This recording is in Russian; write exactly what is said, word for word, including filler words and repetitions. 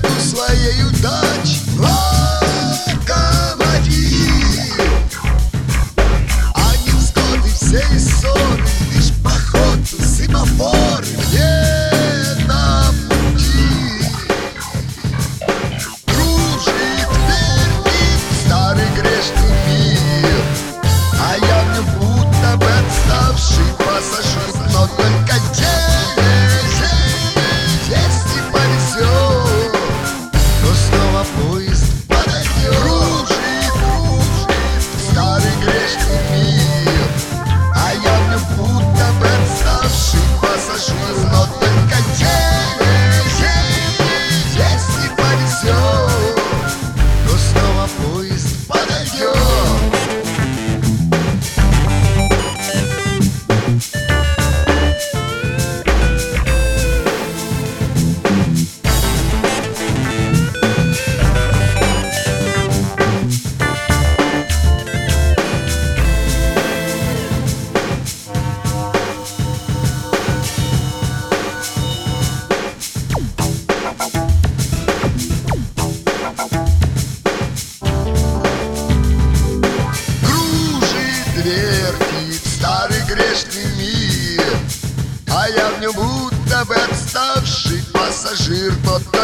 нету своей удачи. Локомотив, а невзгоды все и ссоры, лишь поход семафоры мне на пути. Кружит, вертит старый грешный мир, а я в нем будто бы отставший пассажир. Но только через, если повезет, то снова поезд подойдет. Кружит, кружит старый грешный мир, а я в нем будто бы отставший пассажир. Но только через, если повезет, то снова поезд подойдет. Вертит старый грешный мир, а я в нем будто бы отставший пассажир. Тот